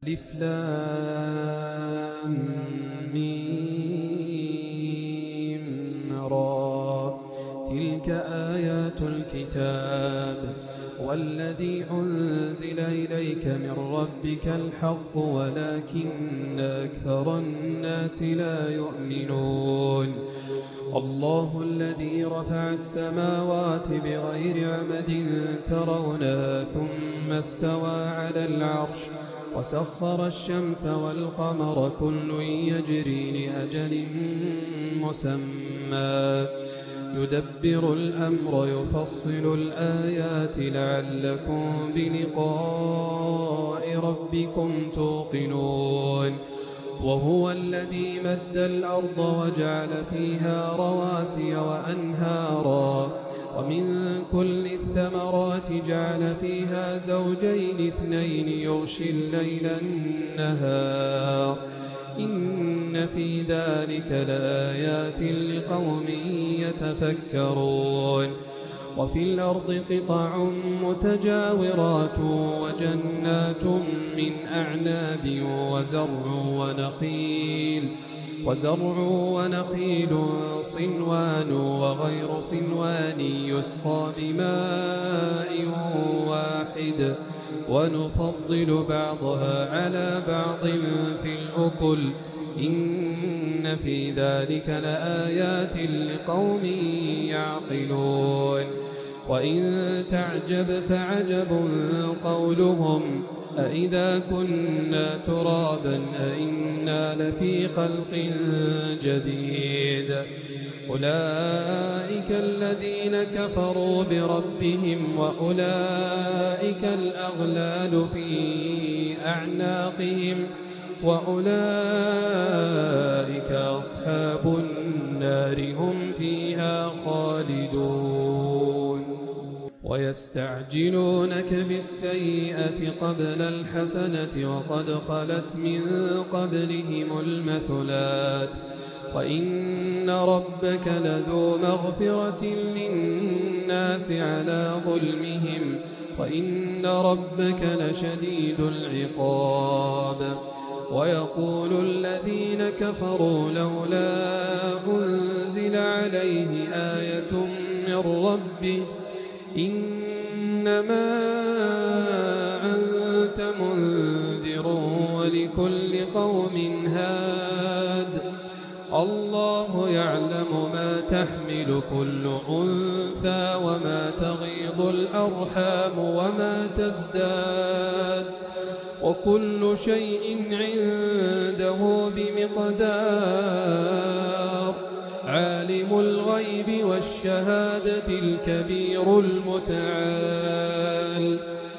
ألف لام ميم را تلك آيات الكتاب والذي أنزل إليك من ربك الحق ولكن أكثر الناس لا يؤمنون. الله الذي رفع السماوات بغير عمد ترونها ثم استوى على العرش وسخر الشمس والقمر كل يجري لأجل مسمى يدبر الأمر يفصل الآيات لعلكم بلقاء ربكم توقنون. وهو الذي مد الأرض وجعل فيها رواسي وأنهارا ومن كل الثمرات جعل فيها زوجين اثنين يغشي الليل النهار إن في ذلك لآيات لقوم يتفكرون. وفي الأرض قطع متجاورات وجنات من أعناب وزرع ونخيل صنوان وغير صنوان يسقى بماء واحد ونفضل بعضها على بعض في الأكل إن في ذلك لآيات لقوم يعقلون. وإن تعجب فعجب قولهم أإذا كنا ترابا أإنا لفي خلق جديد. أولئك الذين كفروا بربهم وأولئك الأغلال في أعناقهم وأولئك أصحاب النار هم فيها خالدون. ويستعجلونك بالسيئة قبل الحسنة وقد خلت من قبلهم المثلات وإن ربك لذو مغفرة للناس على ظلمهم وإن ربك لشديد العقاب. ويقول الذين كفروا لولا أنزل عليه آية من ربه إنما أنت منذر ولكل قوم هاد الله يعلم ما تحمل كل أنثى وما تغيض الأرحام وما تزداد وكل شيء عنده بمقدار. عالم الغيب والشهادة الكبير المتعال.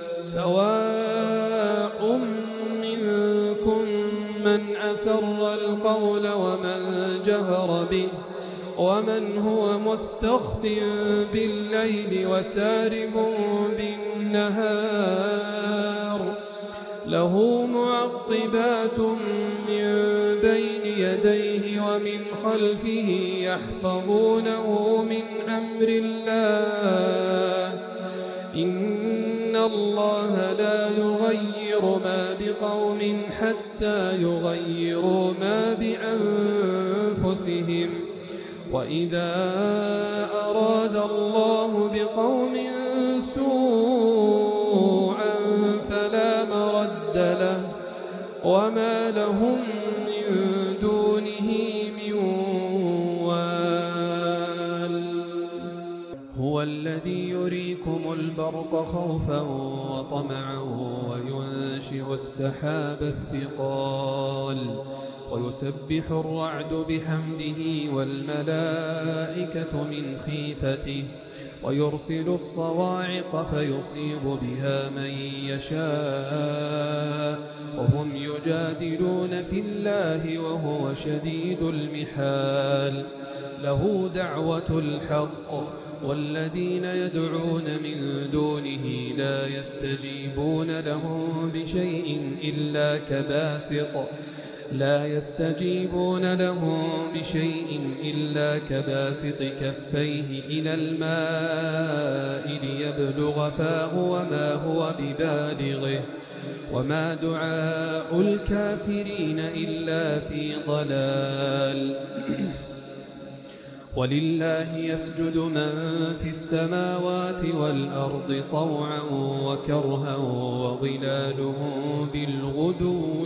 سواء منكم من أسر القول ومن جهر به ومن هو مستخف بالليل وسارب بالنهار له معقبات من بين يديه ومن خلفه يحفظونه من أمر الله إن الله لا يغير ما بقوم حتى يغيروا ما بأنفسهم وإذا أراد الله بقوم سوءا فلا مرد له وما لهم من دونه من وال. هو الذي يريكم البرق خوفا وطمعا وينشئ السحاب الثقال ويسبح الرعد بحمده والملائكة من خيفته ويرسل الصواعق فيصيب بها من يشاء وهم يجادلون في الله وهو شديد المحال. له دعوة الحق والذين يدعون من دونه لا يستجيبون لهم بشيء إلا كباسط كفيه إلى الماء ليبلغ فاه وما هو ببالغه وما دعاء الكافرين إلا في ضلال ولله يسجد من في السماوات والأرض طوعا وكرها وظلالهم بالغدو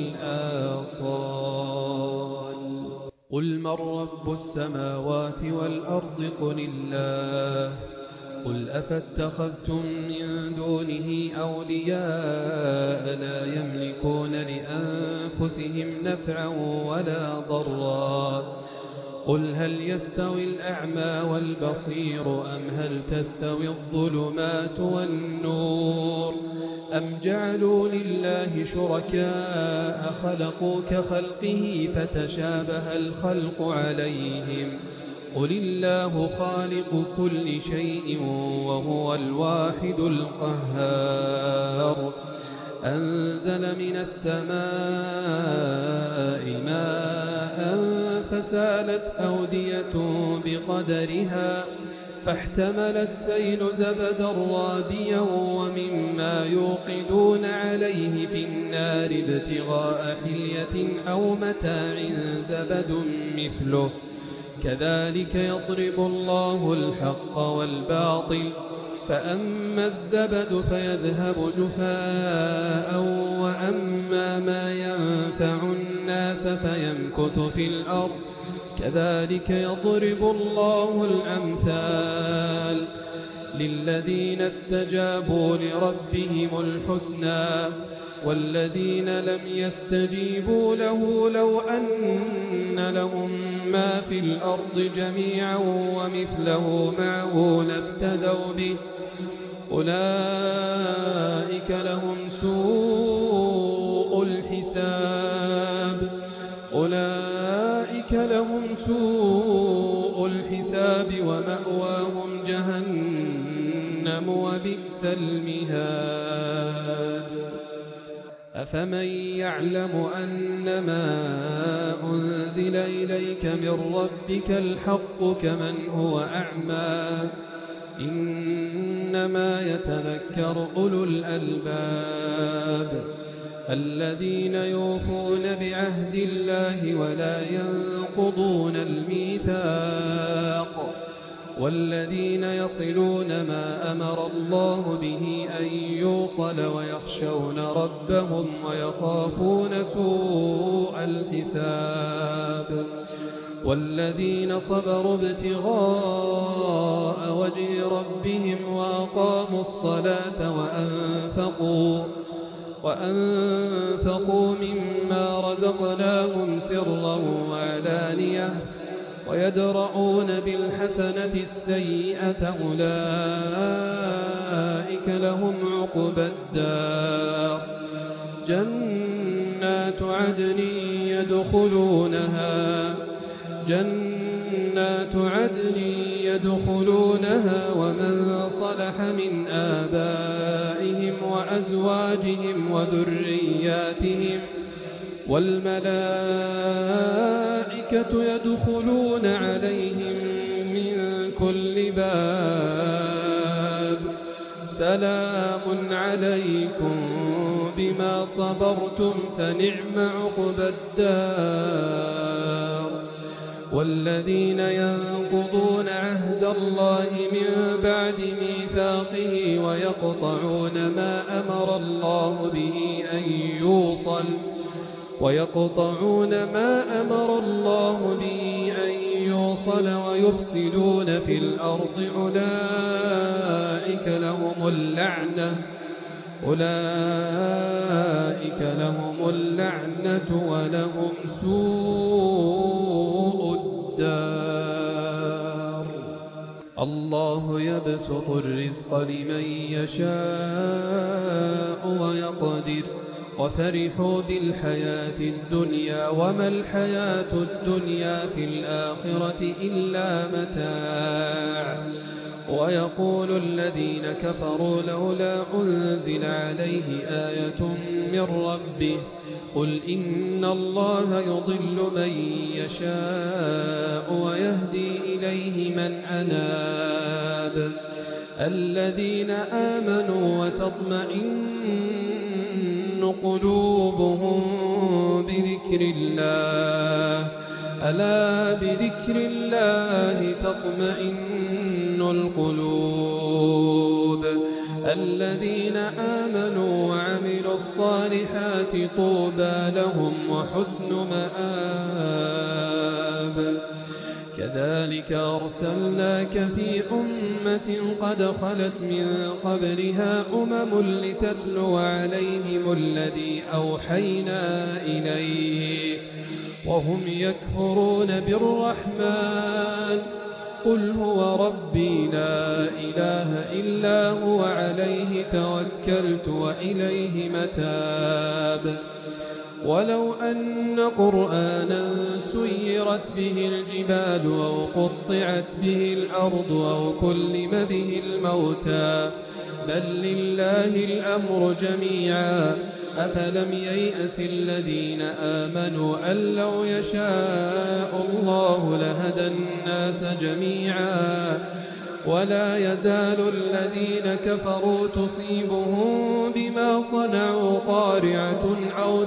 والآصال قل من رب السماوات والأرض قل الله قل أفاتخذتم من دونه أولياء لا يملكون لأنفسهم نفعا ولا ضرا قل هل يستوي الأعمى والبصير أم هل تستوي الظلمات والنور أم جعلوا لله شركاء خلقوا كخلقه فتشابه الخلق عليهم قل الله خالق كل شيء وهو الواحد القهار أنزل من السماء ماء فسالت أودية بقدرها فاحتمل السيل زبدا رابيا ومما يوقدون عليه في النار ابتغاء حلية أو متاع زبد مثله كذلك يضرب الله الحق والباطل فأما الزبد فيذهب جفاء وأما ما ينفع الناس فيمكث في الأرض كذلك يضرب الله الأمثال للذين استجابوا لربهم الحسنى والذين لم يستجيبوا له لو أن لهم ما في الأرض جميعا ومثله معه لافتدوا به أولئك لهم سوء الحساب ومأواهم جهنم وبئس المهاد أفمن يعلم أنما أنزل إليك من ربك الحق كمن هو أعمى إنما يتذكر أولو الألباب الذين يوفون بعهد الله ولا ينقضون الميثاق والذين يصلون ما أمر الله به أن يوصل ويخشون ربهم ويخافون سوء الحساب والذين صبروا ابتغاء وجه ربهم وأقاموا الصلاة وأنفقوا مما رزقناهم سرا وعلانية ويدرؤون بالحسنة السيئة أولئك لهم عقبى الدار جنات عدن يدخلونها ومن صلح من آبائهم وأزواجهم وذرياتهم والملائكة يدخلون عليهم من كل باب سلام عليكم بما صبرتم فنعم عقبى الدار والذين ينقضون عهد الله من بعد ميثاقه ويقطعون ما أمر الله به أن يوصل ويفسدون في الأرض أولئك لهم اللعنة ولهم سوء الدار الله يبسط الرزق لمن يشاء ويقدر وفرحوا بالحياة الدنيا وما الحياة الدنيا في الآخرة إلا متاع ويقول الذين كفروا لولا أنزل عليه آية من ربه قل إن الله يضل من يشاء ويهدي إليه من أناب الذين آمنوا وتطمئن قلوبهم بذكر الله ألا بذكر الله تطمئن القلوب الذين آمنوا وعملوا الصالحات طوبى لهم وحسن مآب كذلك أرسلناك في أمة قد خلت من قبلها لتتلو عليهم الذي أوحينا إليك وهم يكفرون بالرحمن قل هو ربي لا إله إلا هو عليه توكلت وإليه متاب ولو أن قرآنا سيرت به الجبال أو قطعت به الأرض أو كلم به الموتى بل لله الأمر جميعا أفلم ييأس الذين آمنوا أن لو يشاء الله لهدى الناس جميعا ولا يزال الذين كفروا تصيبهم بما صنعوا قارعة أو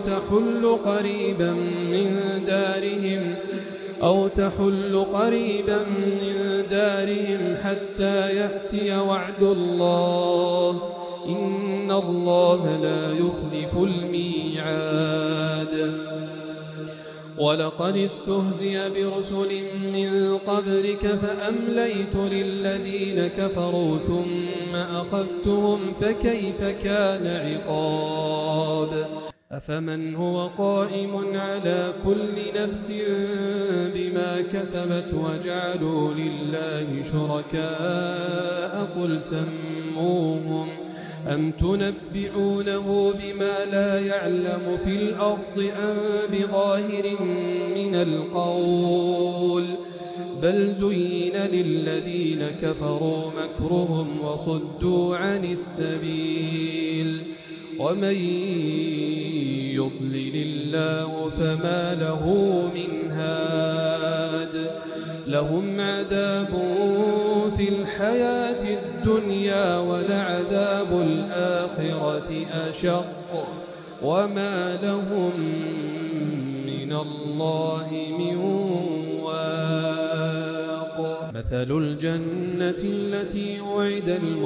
تحل قريبا من دارهم حتى يأتي وعد الله إن الله لا يخلف الميعاد ولقد استهزئ برسل من قبلك فأمليت للذين كفروا ثم أخذتهم فكيف كان عقاب أفمن هو قائم على كل نفس بما كسبت وجعلوا لله شركاء قل سموهم أم تنبئونه بما لا يعلم في الأرض أم بظاهر من القول بل زين للذين كفروا مكرهم وصدوا عن السبيل ومن يضلل الله فما له من هاد لهم عذاب في الحياة الدنيا ولعذاب الآخرة أشق وما لهم من الله من واق مثل الجنة التي وعد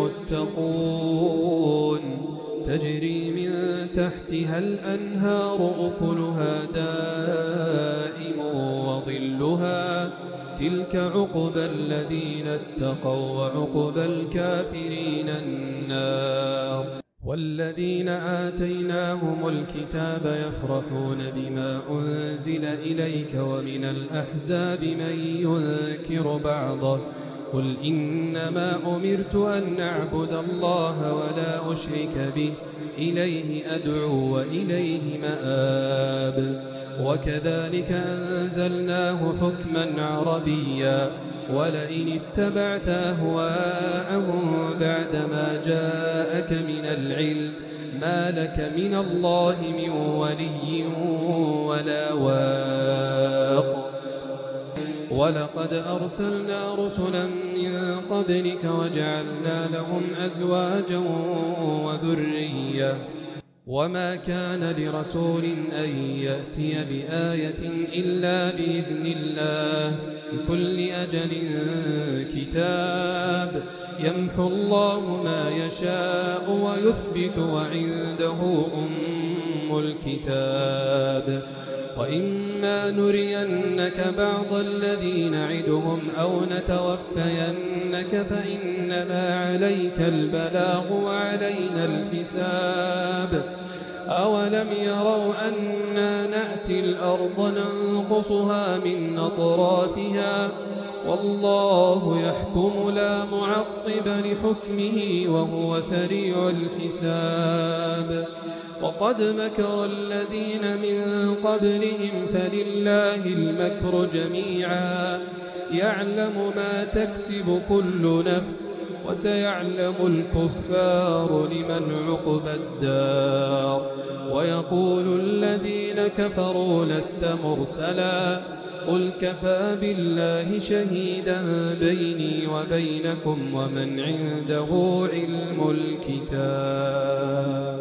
المتقون تجري من تحتها الأنهار أكلها دائم وظلها تلك عقبى الذين اتقوا وعقبى الكافرين النار والذين آتيناهم الكتاب يفرحون بما أنزل إليك ومن الأحزاب من ينكر بعضه قل إنما أمرت أن أعبد الله ولا أشرك به إليه أدعو وإليه مآب وكذلك أنزلناه حكما عربيا ولئن اتبعت أهواءهم بعدما جاءك من العلم ما لك من الله من ولي ولا واق ولقد أرسلنا رسلا من قبلك وجعلنا لهم أزواجا وذرية وما كان لرسول أن يأتي بآية إلا بإذن الله لكل أجل كتاب يمحو الله ما يشاء ويثبت وعنده أم الكتاب وإما نرينك بعض الذي نعدهم أو نتوفينك فإنما عليك البلاغ وعلينا الحساب أولم يروا أنا نأتي الأرض ننقصها من أطرافها والله يحكم لا معقب لحكمه وهو سريع الحساب وقد مكر الذين من قبلهم فلله المكر جميعا يعلم ما تكسب كل نفس وسيعلم الكفار لمن عقبى الدار ويقول الذين كفروا لست مرسلا قل كفى بالله شهيدا بيني وبينكم ومن عنده علم الكتاب